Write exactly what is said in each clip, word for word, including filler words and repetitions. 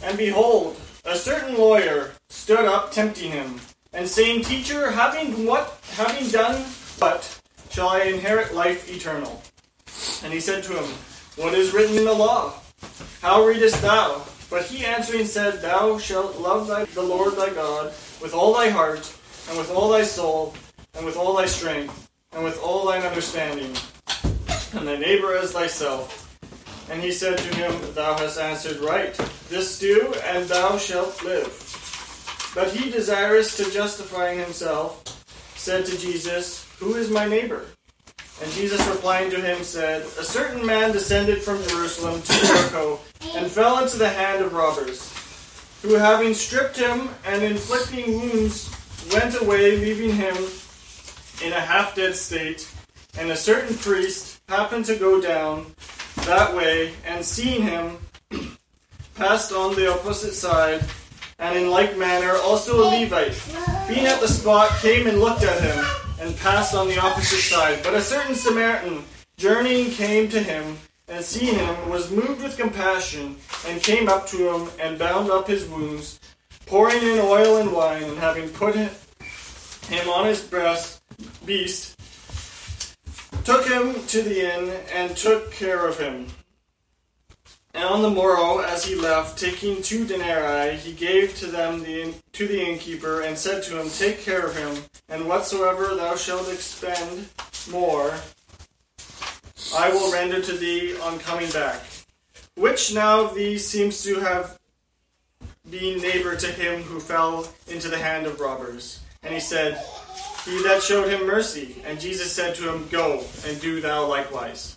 And behold, a certain lawyer stood up tempting him, and saying, Teacher, having what having done what shall I inherit life eternal? And he said to him, What is written in the law? How readest thou? But he answering said, Thou shalt love thy, the Lord thy God with all thy heart, and with all thy soul, and with all thy strength, and with all thine understanding, and thy neighbor as thyself. And he said to him, Thou hast answered right. This do, and thou shalt live. But he, desirous to justify himself, said to Jesus, Who is my neighbor? And Jesus replying to him said, A certain man descended from Jerusalem to Jericho, and fell into the hand of robbers, who having stripped him and inflicting wounds, went away, leaving him in a half-dead state. And a certain priest happened to go down that way, and seeing him, passed on the opposite side, and in like manner also a Levite, being at the spot, came and looked at him, and passed on the opposite side. But a certain Samaritan, journeying, came to him, and seeing him, was moved with compassion, and came up to him, and bound up his wounds, pouring in oil and wine, and having put him on his breast, beast, took him to the inn, and took care of him. And on the morrow, as he left, taking two denarii, he gave to them the inn, to the innkeeper, and said to him, Take care of him, and whatsoever thou shalt expend more, I will render to thee on coming back. Which now of these seems to have been neighbor to him who fell into the hand of robbers? And he said, He that showed him mercy. And Jesus said to him, Go, and do thou likewise.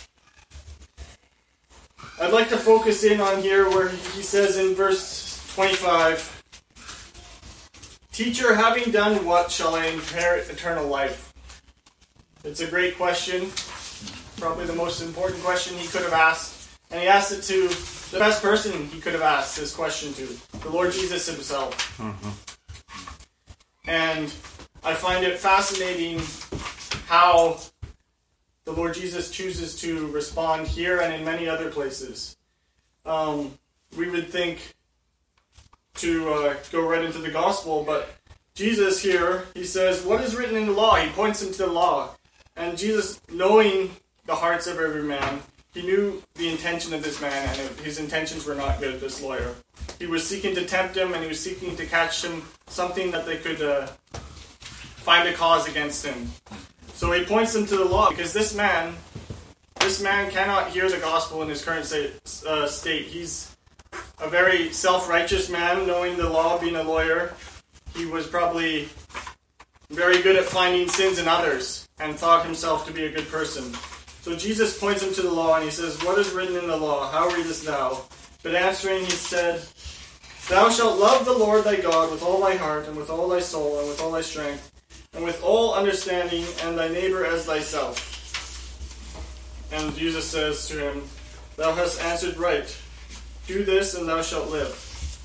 I'd like to focus in on here where he says in verse twenty-five, Teacher, having done what shall I inherit eternal life? It's a great question. Probably the most important question he could have asked. And he asked it to the best person he could have asked this question to, the Lord Jesus himself. Mm-hmm. And I find it fascinating how the Lord Jesus chooses to respond here and in many other places. Um, we would think to uh, go right into the gospel, but Jesus here, he says, what is written in the law? He points him to the law. And Jesus, knowing the hearts of every man, he knew the intention of this man, and his intentions were not good, this lawyer. He was seeking to tempt him, and he was seeking to catch him something that they could uh, find a cause against him. So he points them to the law, because this man, this man cannot hear the gospel in his current state. Uh, state. He's a very self-righteous man, knowing the law, being a lawyer. He was probably very good at finding sins in others, and thought himself to be a good person. So Jesus points him to the law, and he says, What is written in the law? How readest thou? But answering, he said, Thou shalt love the Lord thy God with all thy heart, and with all thy soul, and with all thy strength, and with all understanding, and thy neighbor as thyself. And Jesus says to him, Thou hast answered right. Do this, and thou shalt live.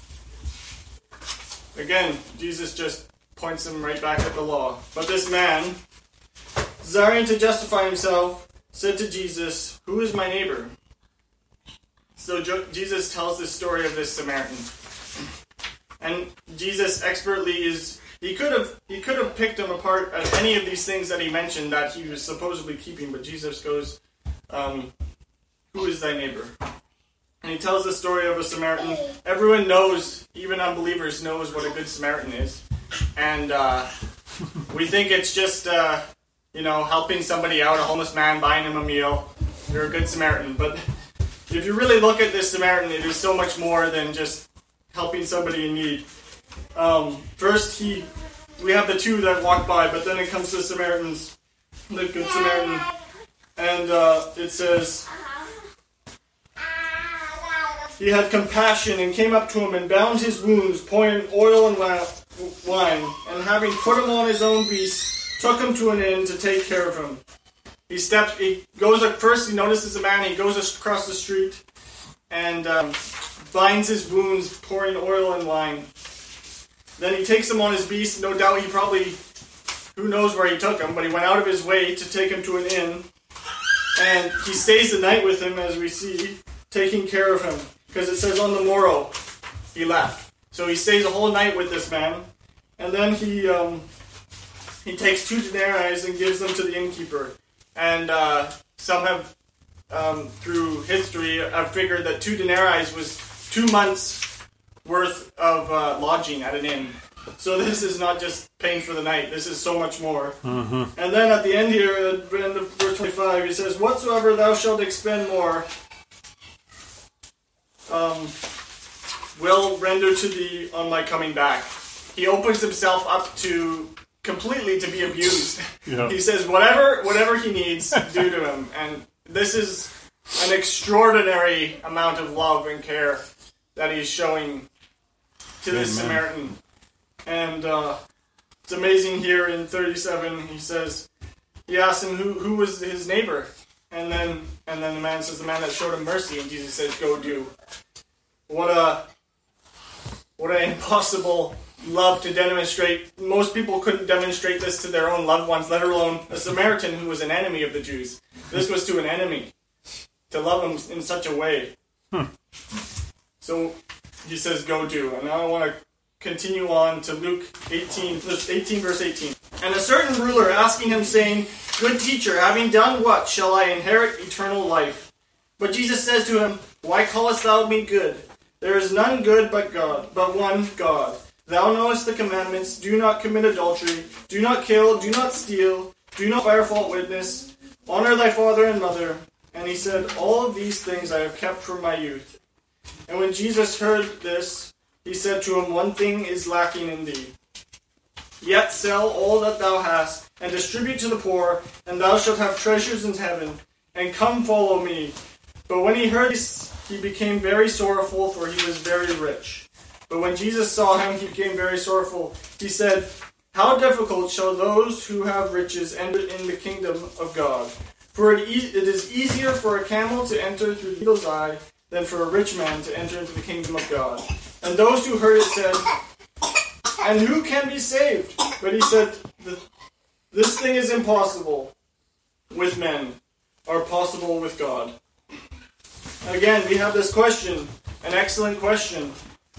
Again, Jesus just points him right back at the law. But this man, desiring to justify himself, said to Jesus, Who is my neighbor? So Jo- Jesus tells this story of this Samaritan. And Jesus expertly is... He could have he could have picked him apart at any of these things that he mentioned that he was supposedly keeping, but Jesus goes, um, Who is thy neighbor? And he tells the story of a Samaritan. Everyone knows, even unbelievers knows what a good Samaritan is. And uh, we think it's just, uh, you know, helping somebody out, a homeless man, buying him a meal. You're a good Samaritan. But if you really look at this Samaritan, it is so much more than just helping somebody in need. Um, first, he, we have the two that walk by, but then it comes to the Samaritans, the good Samaritan. And uh, it says, He had compassion and came up to him and bound his wounds, pouring oil and wine, and having put him on his own beast, took him to an inn to take care of him. He steps, he goes up first, he notices a man, he goes across the street, and um, binds his wounds, pouring oil and wine. Then he takes him on his beast. No doubt he probably, who knows where he took him, but he went out of his way to take him to an inn. And he stays the night with him, as we see, taking care of him. Because it says on the morrow, he left. So he stays a whole night with this man, and then he um, he takes two denarii and gives them to the innkeeper. And uh, some have, um, through history, have figured that two denarii was two months worth of uh, lodging at an inn. So this is not just paying for the night. This is so much more. Mm-hmm. And then at the end here, in the verse twenty-five, he says, "Whatsoever thou shalt expend more, um, will render to thee on my coming back." He opens himself up to completely to be abused. Yeah. He says, whatever, whatever he needs, do to him. And this is an extraordinary amount of love and care that he's showing to this Amen. Samaritan. And uh, it's amazing here in thirty-seven, he says, he asks him who, who was his neighbor. And then and then the man says, the man that showed him mercy. And Jesus says, go do. What a, what an impossible love to demonstrate. Most people couldn't demonstrate this to their own loved ones, let alone a Samaritan who was an enemy of the Jews. This was to an enemy, to love him in such a way. Hmm. So he says, go do. And now I want to continue on to Luke eighteen, eighteen, verse eighteen. "And a certain ruler asking him, saying, Good teacher, having done what, shall I inherit eternal life? But Jesus says to him, Why callest thou me good? There is none good but God, but one God. Thou knowest the commandments, do not commit adultery, do not kill, do not steal, do not bear false witness, honor thy father and mother. And he said, All of these things I have kept from my youth. And when Jesus heard this, he said to him, One thing is lacking in thee. Yet sell all that thou hast, and distribute to the poor, and thou shalt have treasures in heaven, and come follow me. But when he heard this, he became very sorrowful, for he was very rich. But when Jesus saw him, he became very sorrowful. He said, How difficult shall those who have riches enter in the kingdom of God? For it, e- it is easier for a camel to enter through the needle's eye than for a rich man to enter into the kingdom of God. And those who heard it said, And who can be saved? But he said, This thing is impossible with men, or possible with God. Again, we have this question, an excellent question.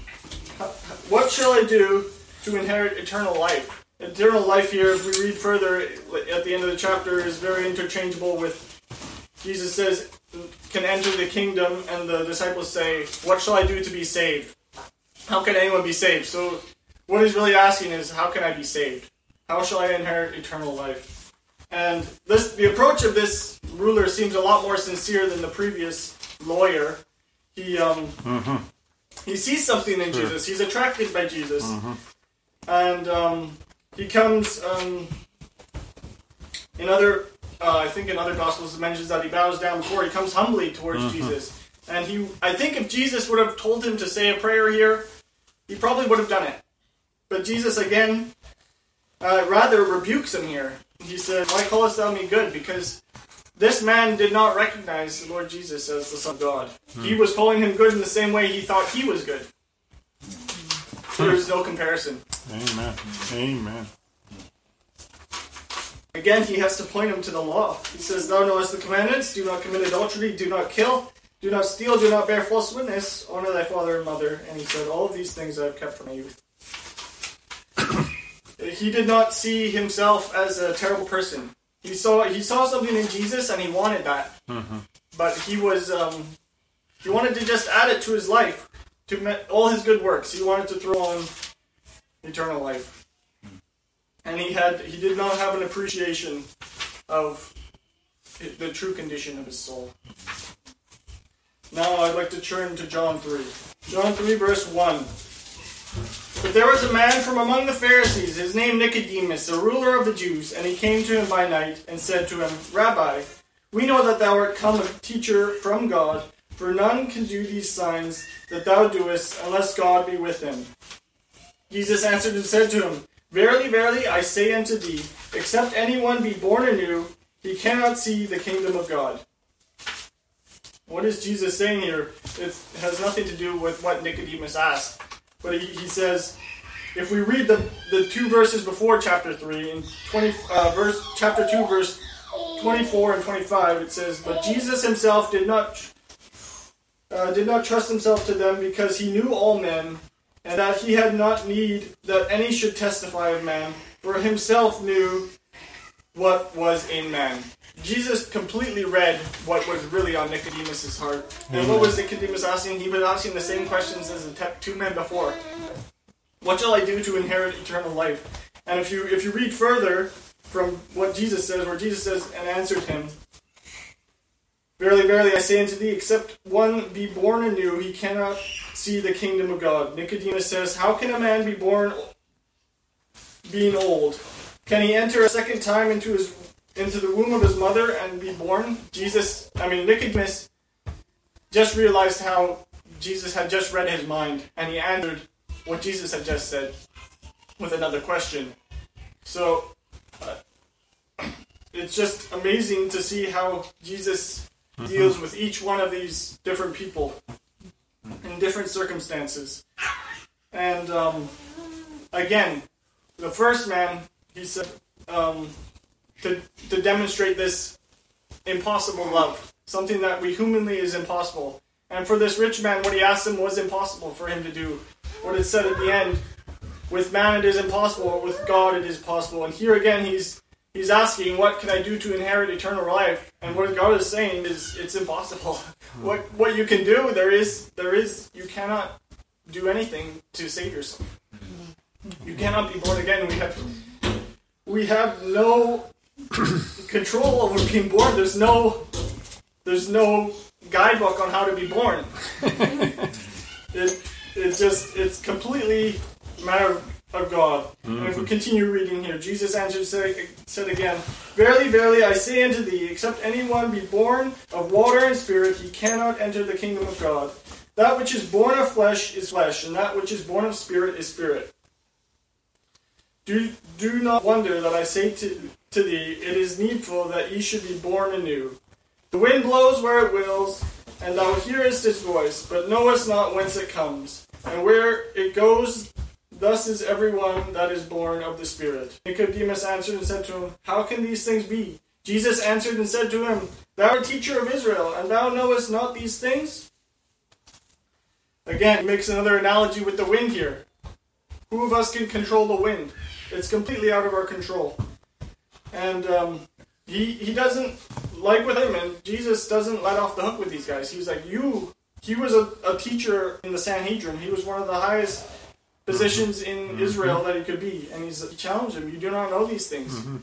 What shall I do to inherit eternal life? Eternal life here, if we read further at the end of the chapter, is very interchangeable with, Jesus says, can enter the kingdom, and the disciples say, what shall I do to be saved? How can anyone be saved? So what he's really asking is, how can I be saved? How shall I inherit eternal life? And this, the approach of this ruler seems a lot more sincere than the previous lawyer. He um, Mm-hmm. he sees something in Sure. Jesus. He's attracted by Jesus. Mm-hmm. And um, he comes, um, in other, uh, I think in other Gospels it mentions that he bows down before. He comes humbly towards Mm-hmm. Jesus. And he, I think if Jesus would have told him to say a prayer here, he probably would have done it. But Jesus, again, uh, rather rebukes him here. He says, Why callest thou me good? Because this man did not recognize the Lord Jesus as the Son of God. Hmm. He was calling him good in the same way he thought he was good. So there's no comparison. Amen. Amen. Again, he has to point him to the law. He says, Thou knowest the commandments, do not commit adultery, do not kill, do not steal, do not bear false witness, honor thy father and mother. And he said, All of these things I have kept from my youth. He did not see himself as a terrible person. He saw he saw something in Jesus and he wanted that. Mm-hmm. But he was um, he wanted to just add it to his life, to me- all his good works. He wanted to throw on eternal life. And he had he did not have an appreciation of the true condition of his soul. Now I'd like to turn to John three. John three verse one. But there was a man from among the Pharisees, his name Nicodemus, a ruler of the Jews, and he came to him by night and said to him, Rabbi, we know that thou art come a teacher from God, for none can do these signs that thou doest unless God be with him. Jesus answered and said to him, Verily, verily, I say unto thee, except anyone be born anew, he cannot see the kingdom of God. What is Jesus saying here? It has nothing to do with what Nicodemus asked. But he, he says, if we read the, the two verses before chapter three, in twenty uh, verse chapter two, verse twenty-four and twenty-five, it says, But Jesus himself did not uh, did not trust himself to them because he knew all men, and that he had not need that any should testify of man, for himself knew what was in man. Jesus completely read what was really on Nicodemus' heart. And what was Nicodemus asking? He was asking the same questions as the two men before. What shall I do to inherit eternal life? And if you if you read further from what Jesus says, where Jesus says, and answered him, Verily, verily, I say unto thee, except one be born anew, he cannot see the kingdom of God. Nicodemus says, how can a man be born being old? Can he enter a second time into his into the womb of his mother and be born? Jesus, I mean, Nicodemus just realized how Jesus had just read his mind, and he answered what Jesus had just said with another question. So, uh, it's just amazing to see how Jesus deals with each one of these different people in different circumstances. And, um, again, the first man, he said, um, to, to demonstrate this impossible love, something that we humanly is impossible. And for this rich man, what he asked him was impossible for him to do. What it said at the end, with man it is impossible, with God it is possible. And here again, he's he's asking, what can I do to inherit eternal life? And what God is saying is, it's impossible. What what you can do, there is, there is, you cannot do anything to save yourself. You cannot be born again. We have, we have no control over being born. There's no, there's no guidebook on how to be born. it, it just, it's completely a matter of God. Mm-hmm. And if we continue reading here, Jesus answered, said, said again, Verily, verily, I say unto thee, except anyone be born of water and spirit, he cannot enter the kingdom of God. That which is born of flesh is flesh, and that which is born of spirit is spirit. Do, do not wonder that I say to, to thee, it is needful that ye should be born anew. The wind blows where it wills, and thou hearest its voice, but knowest not whence it comes, and where it goes. Thus is everyone that is born of the Spirit. Nicodemus answered and said to him, How can these things be? Jesus answered and said to him, Thou art a teacher of Israel, and thou knowest not these things? Again, he makes another analogy with the wind here. Who of us can control the wind? It's completely out of our control. And um, he he doesn't, like with him, and Jesus doesn't let off the hook with these guys. He's like, you, he was a, a teacher in the Sanhedrin. He was one of the highest positions in mm-hmm. Israel that he could be. And he's he challenged him, you do not know these things. Mm-hmm.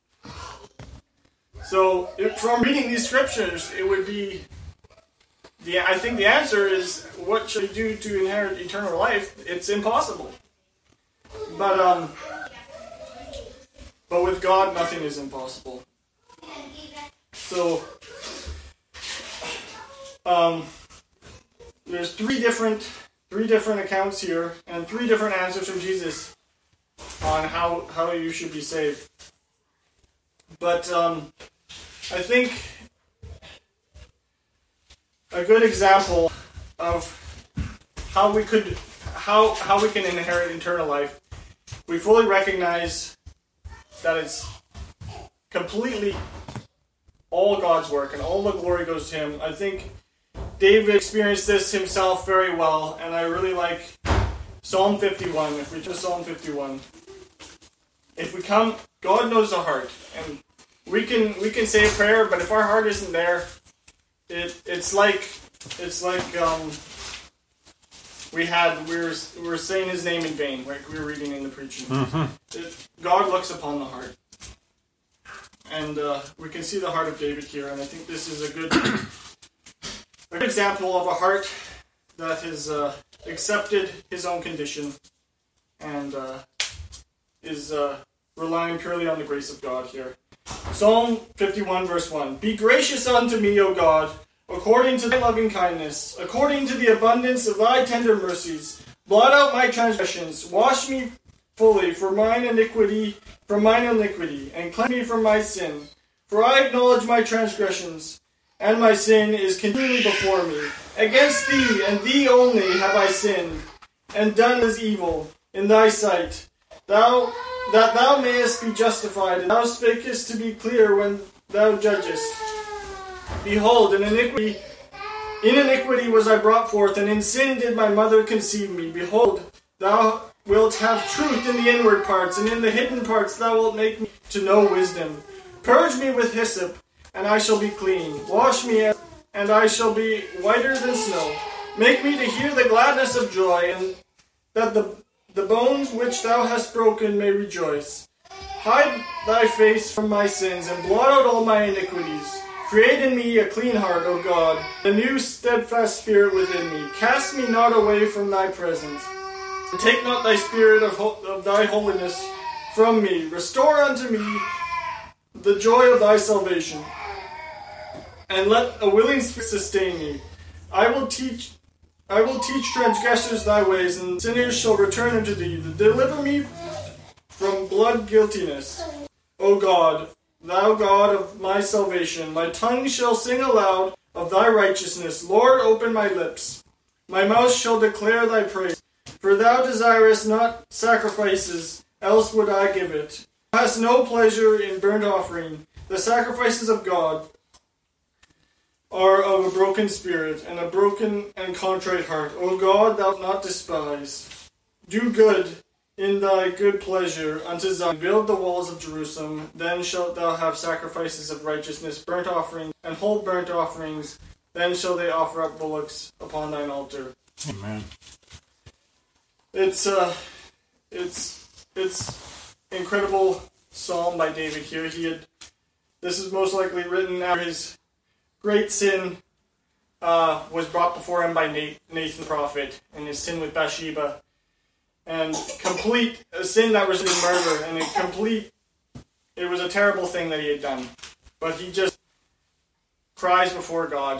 So, if, from reading these scriptures, it would be, the I think the answer is, what should we do to inherit eternal life? It's impossible. But, um, but with God, nothing is impossible. So, um, there's three different, three different accounts here, and three different answers from Jesus on how, how you should be saved. But, um, I think a good example of how we could, how, how we can inherit eternal life, we fully recognize that it's completely all God's work and all the glory goes to Him. I think David experienced this himself very well, and I really like Psalm fifty-one. If we turn to Psalm fifty-one, if we come, God knows the heart, and we can we can say a prayer, but if our heart isn't there, it it's like it's like um. We had, we were, we were saying His name in vain, like we were reading in the preaching. Mm-hmm. It, God looks upon the heart. And uh, we can see the heart of David here, and I think this is a good, a good example of a heart that has uh, accepted his own condition and uh, is uh, relying purely on the grace of God here. Psalm fifty-one, verse one. Be gracious unto me, O God, according to thy loving kindness, according to the abundance of thy tender mercies, blot out my transgressions, wash me fully for mine iniquity, from mine iniquity, and cleanse me from my sin. For I acknowledge my transgressions, and my sin is continually before me. Against thee, and thee only, have I sinned, and done as evil in thy sight, thou that thou mayest be justified, and thou spakest to be clear when thou judgest. Behold, in iniquity In iniquity was I brought forth, and in sin did my mother conceive me. Behold, thou wilt have truth in the inward parts, and in the hidden parts thou wilt make me to know wisdom. Purge me with hyssop, and I shall be clean. Wash me, and I shall be whiter than snow. Make me to hear the gladness of joy, and that the, the bones which thou hast broken may rejoice. Hide thy face from my sins, and blot out all my iniquities. Create in me a clean heart, O God, a new steadfast spirit within me. Cast me not away from thy presence, and take not thy spirit of, ho- of thy holiness from me. Restore unto me the joy of thy salvation, and let a willing spirit sustain me. I will teach I will teach transgressors thy ways, and sinners shall return unto thee. Deliver me from blood guiltiness, O God, thou God of my salvation. My tongue shall sing aloud of thy righteousness. Lord, open my lips. My mouth shall declare thy praise. For thou desirest not sacrifices, else would I give it. Thou hast no pleasure in burnt offering. The sacrifices of God are of a broken spirit, and a broken and contrite heart. O God, thou wilt not despise. Do good in thy good pleasure unto Zion. Build the walls of Jerusalem. Then shalt thou have sacrifices of righteousness, burnt offerings, and whole burnt offerings. Then shall they offer up bullocks upon thine altar. Amen. It's uh, it's it's incredible psalm by David here. He had this is most likely written after his great sin uh, was brought before him by Nathan the prophet, and his sin with Bathsheba, and complete a sin that was in murder, and a complete, it was a terrible thing that he had done, but he just cries before God,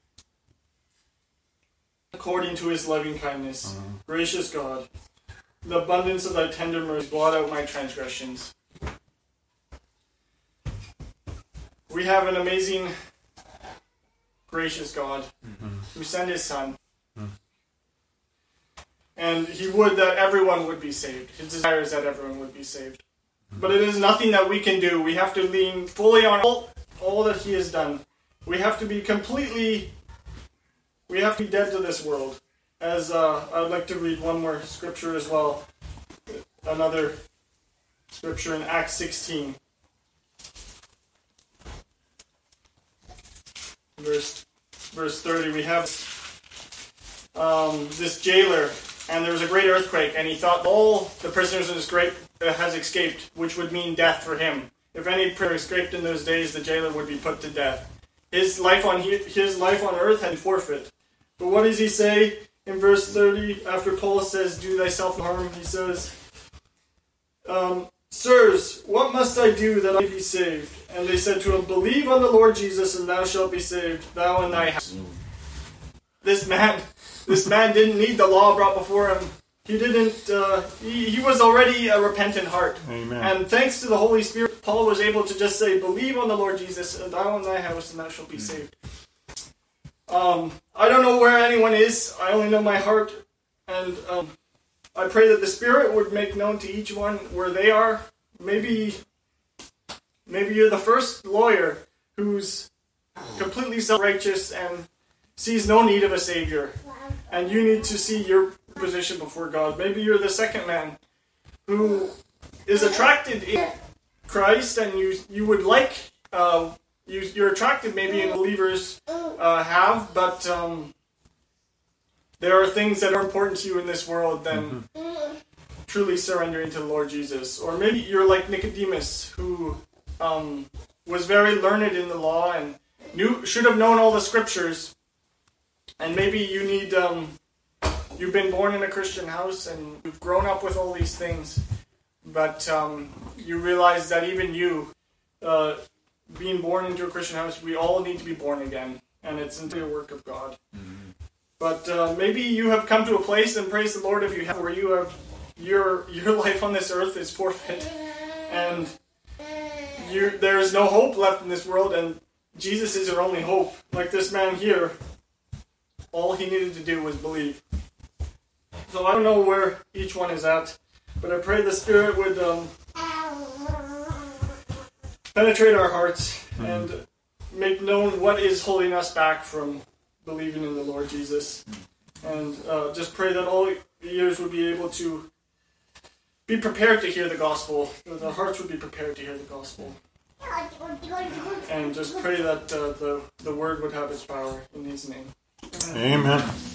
according to his loving kindness. Uh-huh. Gracious God, the abundance of thy tender mercy, blot out my transgressions. We have an amazing, gracious God, mm-hmm. who sent his Son. Mm-hmm. And he would that everyone would be saved. His desire is that everyone would be saved. Mm-hmm. But it is nothing that we can do. We have to lean fully on all, all that he has done. We have to be completely, we have to be dead to this world. As uh, I'd like to read one more scripture as well. Another scripture in Acts sixteen. Verse, verse thirty, we have um, this jailer, and there was a great earthquake, and he thought all the prisoners in this great uh, has escaped, which would mean death for him. If any prisoner escaped in those days, the jailer would be put to death. His life on his life on earth had forfeit. But what does he say in verse thirty? After Paul says, "Do thyself no harm," he says, um, "Sirs, what must I do that I may be saved?" And they said to him, "Believe on the Lord Jesus, and thou shalt be saved, thou and thy house." This man, this man didn't need the law brought before him. He didn't. Uh, he, he was already a repentant heart. Amen. And thanks to the Holy Spirit, Paul was able to just say, "Believe on the Lord Jesus, and thou and thy house, and thou shalt be mm. saved." Um, I don't know where anyone is. I only know my heart, and um, I pray that the Spirit would make known to each one where they are. Maybe. Maybe you're the first lawyer who's completely self-righteous and sees no need of a savior, and you need to see your position before God. Maybe you're the second man who is attracted in Christ, and you you would like uh, you you're attracted maybe in believers uh, have, but um, there are things that are important to you in this world than mm-hmm. truly surrendering to the Lord Jesus. Or maybe you're like Nicodemus, who Um, was very learned in the law and knew should have known all the scriptures, and maybe you need um, you've been born in a Christian house and you've grown up with all these things, but um, you realize that even you, uh, being born into a Christian house, we all need to be born again, and it's into the work of God. Mm-hmm. But uh, maybe you have come to a place, and praise the Lord if you have, where you have your your life on this earth is forfeit, and You, there is no hope left in this world, and Jesus is your only hope. Like this man here, all he needed to do was believe. So I don't know where each one is at, but I pray the Spirit would um, penetrate our hearts mm-hmm. and make known what is holding us back from believing in the Lord Jesus. And uh, just pray that all ears would be able to be prepared to hear the gospel. That their hearts would be prepared to hear the gospel. And just pray that uh, the, the word would have its power in his name. Amen.